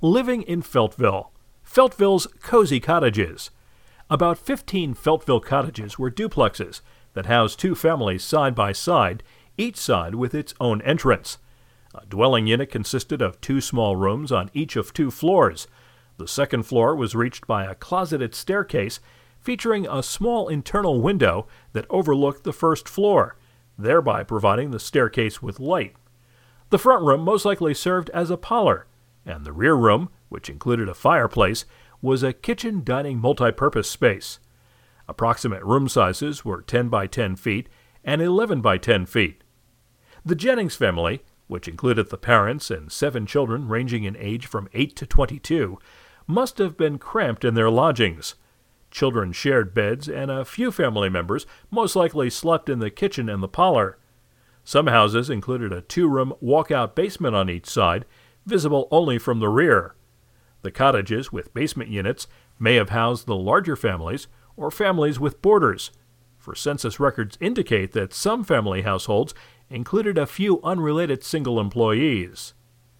Living in Feltville. Feltville's cozy cottages. About 15 Feltville cottages were duplexes that housed two families side by side, each side with its own entrance. A dwelling unit consisted of two small rooms on each of two floors. The second floor was reached by a closeted staircase featuring a small internal window that overlooked the first floor, thereby providing the staircase with light. The front room most likely served as a parlor, and the rear room, which included a fireplace, was a kitchen-dining multi-purpose space. Approximate room sizes were 10 by 10 feet and 11 by 10 feet. The Jennings family, which included the parents and 7 children ranging in age from 8 to 22, must have been cramped in their lodgings. Children shared beds, and a few family members most likely slept in the kitchen and the parlor. Some houses included a 2-room walkout basement on each side, visible only from the rear. The cottages with basement units may have housed the larger families or families with boarders, for census records indicate that some family households included a few unrelated single employees.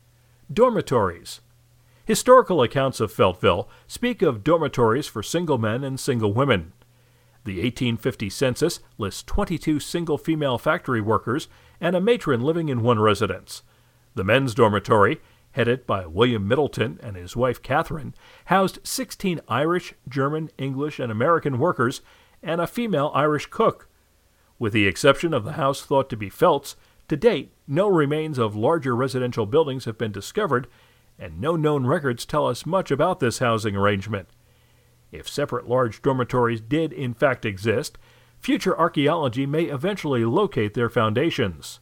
Dormitories. Historical accounts of Feltville speak of dormitories for single men and single women. The 1850 census lists 22 single female factory workers and a matron living in one residence. The men's dormitory, headed by William Middleton and his wife Catherine, housed 16 Irish, German, English, and American workers and a female Irish cook. With the exception of the house thought to be Felt's, to date no remains of larger residential buildings have been discovered, and no known records tell us much about this housing arrangement. If separate large dormitories did in fact exist, future archaeology may eventually locate their foundations.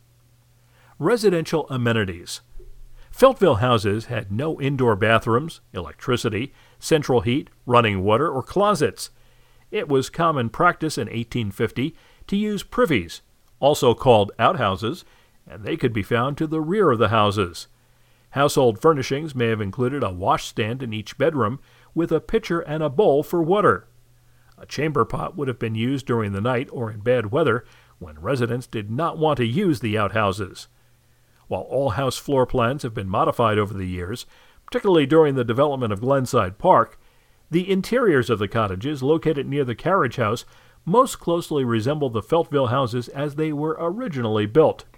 Residential amenities. Feltville houses had no indoor bathrooms, electricity, central heat, running water, or closets. It was common practice in 1850 to use privies, also called outhouses, and they could be found to the rear of the houses. Household furnishings may have included a washstand in each bedroom with a pitcher and a bowl for water. A chamber pot would have been used during the night or in bad weather when residents did not want to use the outhouses. While all house floor plans have been modified over the years, particularly during the development of Glenside Park, the interiors of the cottages located near the carriage house most closely resemble the Feltville houses as they were originally built.